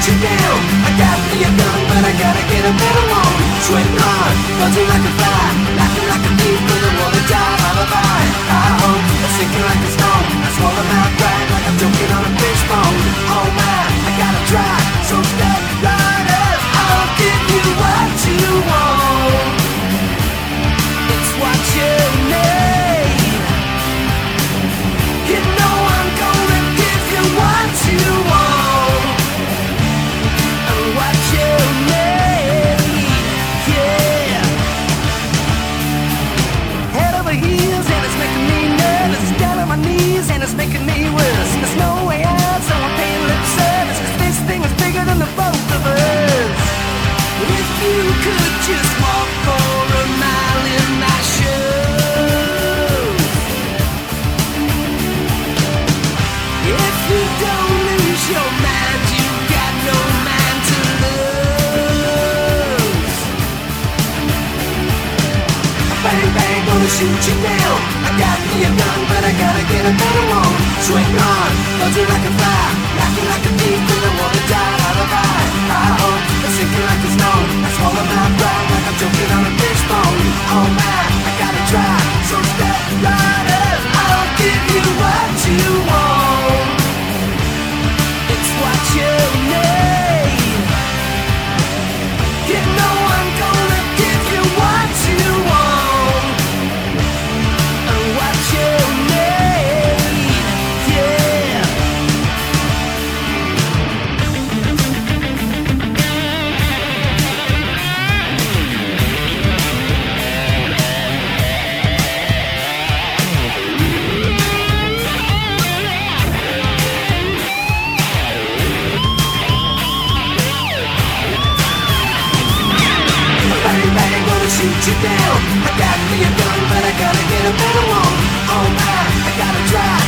you down. I got me a gun, but I gotta get a better one. Sweating hard, buzzing like a fly, laughing like a thief with a watertight alibi. I hope I'm sinking like a stone. I swallow my pride like I'm choking on a fishbone. Oh man, I gotta try, so step right up. I'll give you what you want. It's what you need. You know I'm gonna give you what you want and what you need. Yeah. Head over heels and it's making me nervous. Down on my knees and it's making me worse. There's no way out, so I'm paying lip service, 'cause this thing is bigger than the both of us. If you could just walk for a mile in my shoes, if you don't lose your mind, you got no mind to lose. Bang bang, gonna shoot you down. I got me a gun, but I gotta get a better one. Swing on, buzzing like a fly, laughing like a thief with a watertight alibi. I hope I'm sinking like a stone. I swallow my pride like I'm choking on a fishbone. Oh man, I gotta try, so step right up. I'll give you what you want. It's what you need. You know I'm gonna give you what you want and what you need. Yeah. Bang bang, gonna shoot you down. I got me a gun, but I gotta get a better one. Oh man, I gotta try,